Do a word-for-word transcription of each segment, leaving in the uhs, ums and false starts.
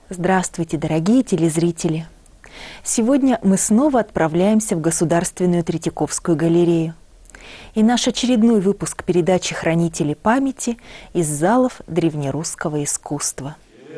Здравствуйте, дорогие телезрители! Сегодня мы снова отправляемся в Государственную Третьяковскую галерею. И наш очередной выпуск передачи «Хранители памяти» из залов древнерусского искусства.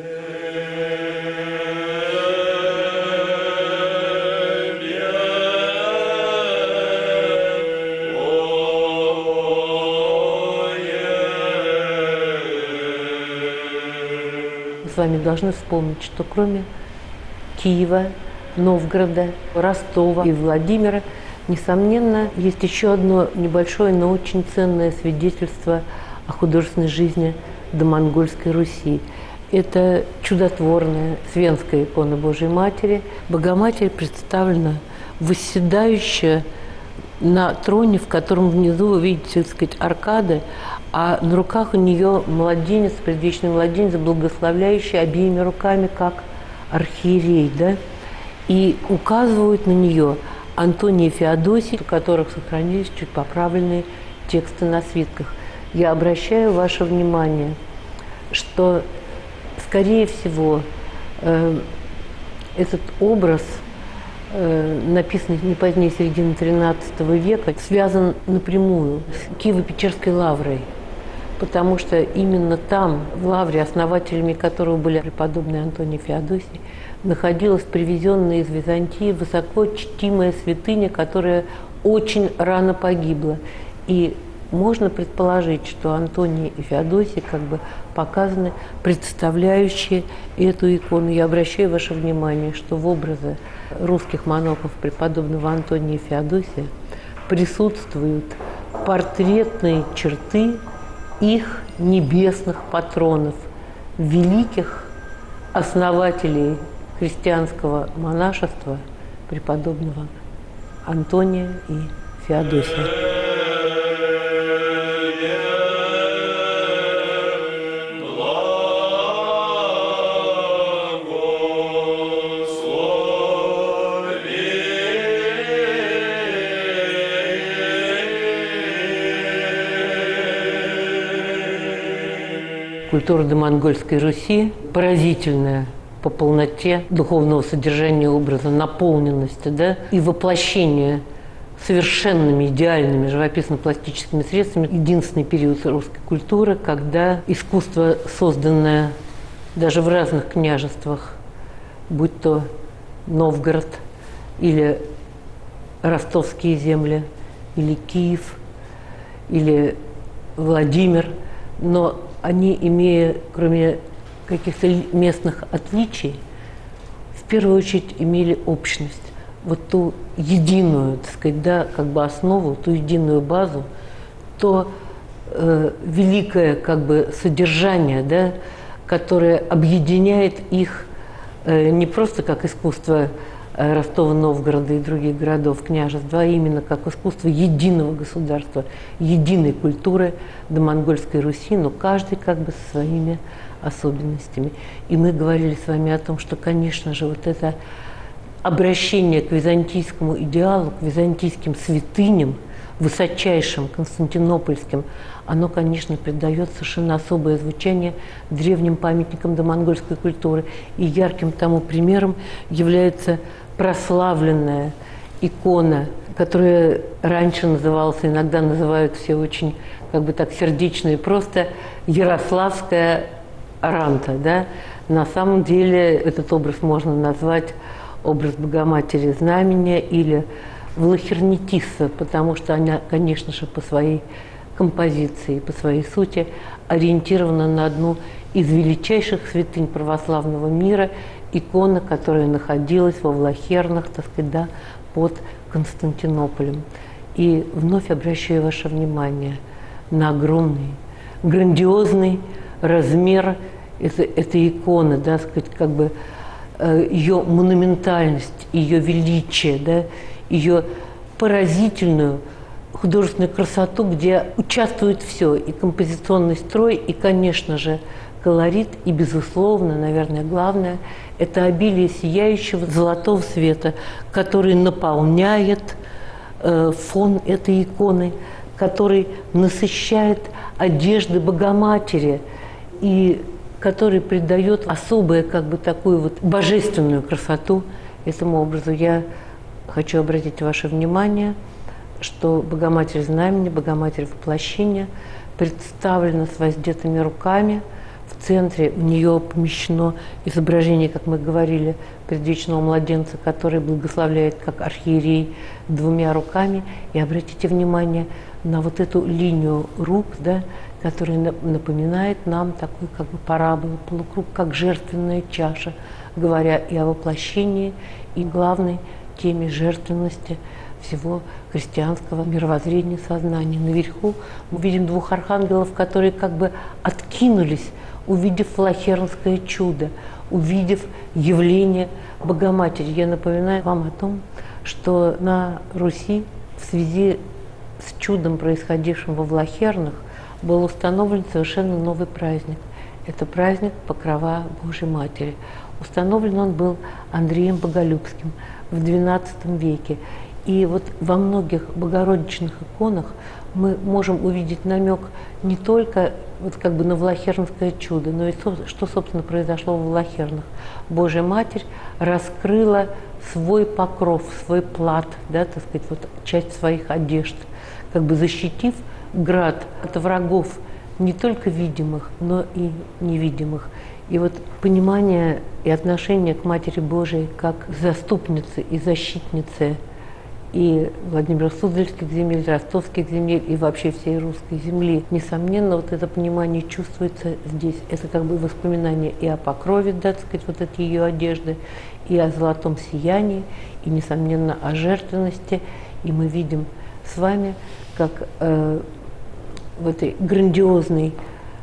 Мы с вами должны вспомнить, что кроме Киева, Новгорода, Ростова и Владимира, несомненно, есть еще одно небольшое, но очень ценное свидетельство о художественной жизни домонгольской Руси. Это чудотворная свенская икона Божией Матери. Богоматерь представлена восседающая на троне, в котором внизу вы видите, так сказать, аркады, а на руках у нее младенец, предвечный младенец, благословляющий обеими руками, как архиерей, да? И указывают на нее Антоний и Феодосий, у которых сохранились чуть поправленные тексты на свитках. Я обращаю ваше внимание, что, скорее всего, э, этот образ, э, написанный не позднее середины тринадцатого века, связан напрямую с Киево-Печерской лаврой, потому что именно там, в лавре, основателями которого были преподобный Антоний и Феодосий, находилась привезенная из Византии высоко чтимая святыня, которая очень рано погибла. И можно предположить, что Антоний и Феодосий как бы показаны, представляющие эту икону. Я обращаю ваше внимание, что в образе русских монахов преподобного Антония и Феодосия присутствуют портретные черты их небесных патронов, великих основателей христианского монашества, преподобного Антония и Феодосия. Культура домонгольской Руси поразительная по полноте духовного содержания образа, наполненности, да, и воплощения совершенными, идеальными живописно-пластическими средствами. Единственный период русской культуры, когда искусство, созданное даже в разных княжествах, будь то Новгород или ростовские земли, или Киев, или Владимир, но они, имея, кроме каких-то местных отличий, в первую очередь имели общность, вот ту единую, так сказать, да, как бы основу, ту единую базу, то э, великое как бы содержание, да, которое объединяет их э, не просто как искусство э, Ростова, Новгорода и других городов, княжеств, а именно как искусство единого государства, единой культуры домонгольской Руси, но каждый как бы со своими особенностями. И мы говорили с вами о том, что, конечно же, вот это обращение к византийскому идеалу, к византийским святыням, высочайшим константинопольским, оно, конечно, придает совершенно особое звучание древним памятникам домонгольской культуры. И ярким тому примером является прославленная икона, которая раньше называлась, иногда называют все очень как бы так сердечно и просто, Ярославская Аранта, да? На самом деле этот образ можно назвать образ Богоматери Знамения или Влахернетисса, потому что она, конечно же, по своей композиции, по своей сути ориентирована на одну из величайших святынь православного мира, икона, которая находилась во Влахернах, так сказать, да, под Константинополем. И вновь обращаю ваше внимание на огромный, грандиозный размер этой, этой иконы, да, сказать, как бы э, ее монументальность, ее величие, да, ее поразительную художественную красоту, где участвует все, и композиционный строй, и, конечно же, колорит, и, безусловно, наверное, главное, это обилие сияющего золотого света, который наполняет э, фон этой иконы, который насыщает одежды Богоматери. И который придает особую, как бы такую вот божественную красоту этому образу. Я хочу обратить ваше внимание, что Богоматерь Знамени, Богоматерь Воплощения представлена с воздетыми руками. В центре у нее помещено изображение, как мы говорили, предвечного младенца, который благословляет как архиерей двумя руками. И обратите внимание на вот эту линию рук, да, которая напоминает нам такой как бы параболу, полукруг, как жертвенная чаша, говоря и о воплощении, и главной теме жертвенности всего христианского мировоззрения, сознания. Наверху мы видим двух архангелов, которые как бы откинулись, увидев Лахернское чудо, увидев явление Богоматери. Я напоминаю вам о том, что на Руси в связи с чудом, происходившим во Влахернах, был установлен совершенно новый праздник. Это праздник Покрова Божьей Матери. Установлен он был Андреем Боголюбским в двенадцатом веке. И вот во многих богородичных иконах мы можем увидеть намек не только вот как бы на Влахернское чудо, но и что, собственно, произошло в Влахернах. Божья Матерь раскрыла свой покров, свой плат, да, так сказать, вот часть своих одежд, как бы защитив град от врагов не только видимых, но и невидимых. И вот понимание и отношение к Матери Божией как заступницы и защитницы и Владимира Суздальских земель, ростовских земель и вообще всей русской земли. Несомненно, вот это понимание чувствуется здесь. Это как бы воспоминание и о покрове, да, так сказать, вот эти ее одежды, и о золотом сиянии, и, несомненно, о жертвенности. И мы видим с вами, как э, в этой грандиозной,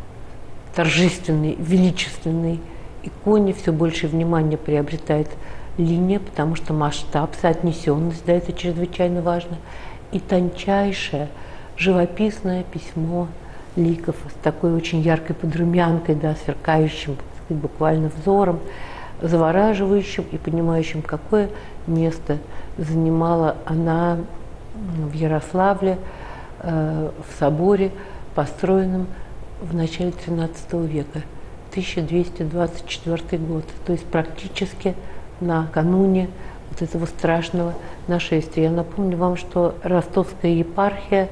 торжественной, величественной иконе все больше внимания приобретает линия, потому что масштаб, соотнесенность, да, это чрезвычайно важно, и тончайшее живописное письмо ликов с такой очень яркой подрумянкой, да, сверкающим, так сказать, буквально взором, завораживающим и понимающим, какое место занимала она в Ярославле, э, в соборе, построенном в начале тринадцатого века, тысяча двести двадцать четвёртый год, то есть практически накануне вот этого страшного нашествия. Я напомню вам, что Ростовская епархия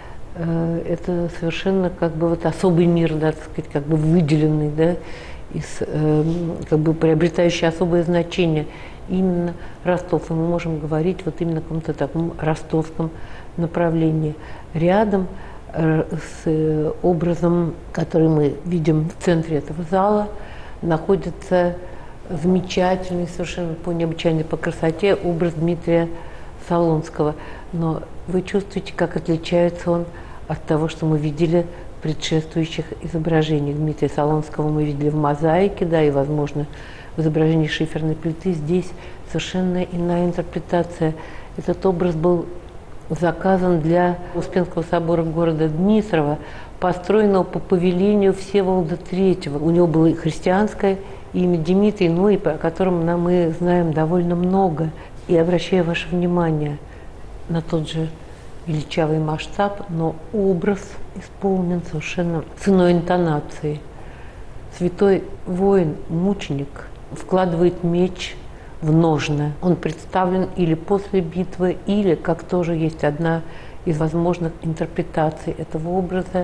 э, это совершенно как бы вот особый мир, да, так сказать, как бы выделенный, да, из, э, как бы приобретающий особое значение. Именно Ростов, и мы можем говорить вот именно о каком-то таком ростовском направлении. Рядом э, с э, образом, который мы видим в центре этого зала, находится замечательный, совершенно по необычайной по красоте образ Дмитрия Солонского. Но вы чувствуете, как отличается он от того, что мы видели в предшествующих изображениях. Дмитрия Солонского мы видели в мозаике, да, и, возможно, в изображении шиферной плиты. Здесь совершенно иная интерпретация. Этот образ был заказан для Успенского собора города Дмитрова, построенного по повелению Всеволода Третьего. У него было и христианское имя Дмитрий, ну и о котором нам мы знаем довольно много. И обращаю ваше внимание на тот же величавый масштаб, но образ исполнен совершенно с иной интонацией. Святой воин, мученик, вкладывает меч в ножны. Он представлен или после битвы, или, как тоже есть одна из возможных интерпретаций этого образа,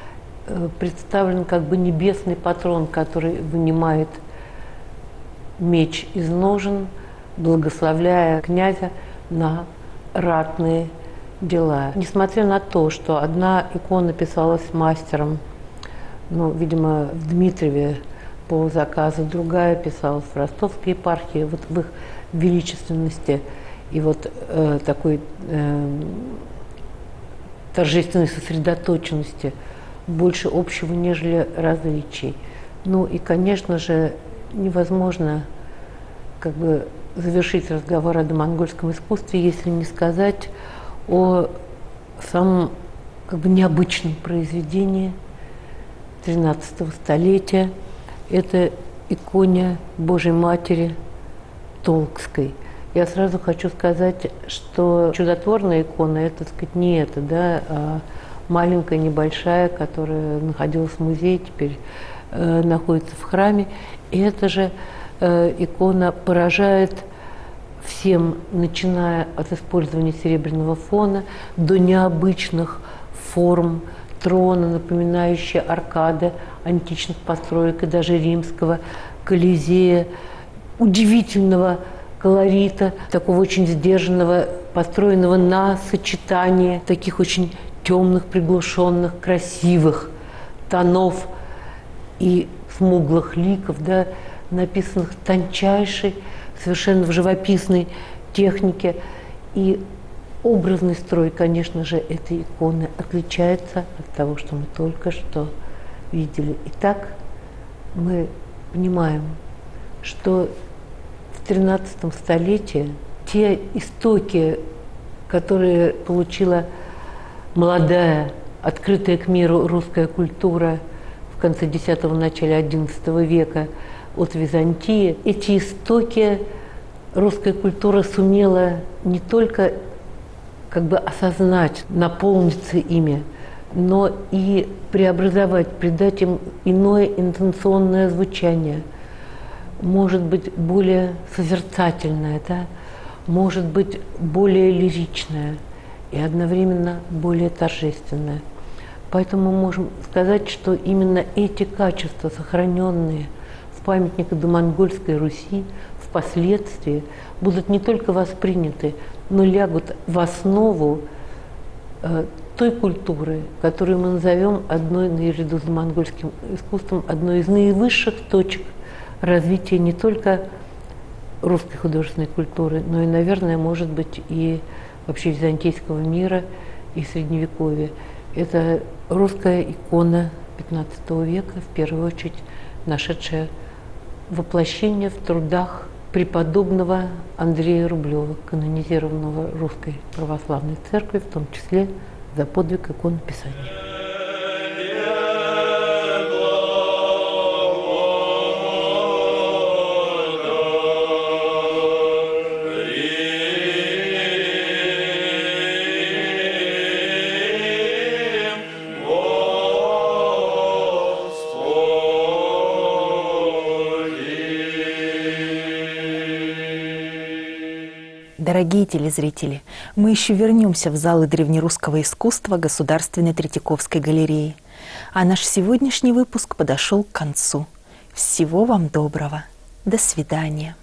представлен как бы небесный патрон, который вынимает меч из ножен, благословляя князя на ратные дела. Несмотря на то, что одна икона писалась мастером, ну, видимо, в Дмитрове по заказу, другая писалась в Ростовской епархии, вот в их величественности и вот э, такой э, торжественной сосредоточенности больше общего, нежели различий. Ну и, конечно же, невозможно как бы завершить разговор о домонгольском искусстве, если не сказать о самом как бы необычном произведении тринадцатого столетия. Это иконе Божьей Матери Толкской. Я сразу хочу сказать, что чудотворная икона, это, так сказать, не это, да, а маленькая, небольшая, которая находилась в музее, теперь э, находится в храме. И эта же э, икона поражает всем, начиная от использования серебряного фона до необычных форм трона, напоминающие аркады античных построек и даже римского Колизея, удивительного колорита, такого очень сдержанного, построенного на сочетании таких очень темных, приглушенных, красивых тонов и смуглых ликов, да, написанных тончайшей, совершенно в живописной технике. И образный строй, конечно же, этой иконы отличается от того, что мы только что видели. Итак, мы понимаем, что в тринадцатом столетии те истоки, которые получила молодая, открытая к миру русская культура в конце десятого, начале одиннадцатого века от Византии, эти истоки русская культура сумела не только как бы осознать, наполниться ими, но и преобразовать, придать им иное интенционное звучание, может быть, более созерцательное, да? Может быть, более лиричное и одновременно более торжественное. Поэтому мы можем сказать, что именно эти качества, сохраненные в памятниках домонгольской Руси, впоследствии будут не только восприняты, но лягут в основу э, той культуры, которую мы назовем одной, наряду с монгольским искусством, одной из наивысших точек развития не только русской художественной культуры, но и, наверное, может быть, и вообще византийского мира и Средневековья. Это русская икона пятнадцатого века, в первую очередь нашедшая воплощение в трудах преподобного Андрея Рублева, канонизированного Русской Православной Церкви, в том числе за подвиг иконописания. Дорогие телезрители, мы еще вернемся в залы древнерусского искусства Государственной Третьяковской галереи. А наш сегодняшний выпуск подошел к концу. Всего вам доброго. До свидания.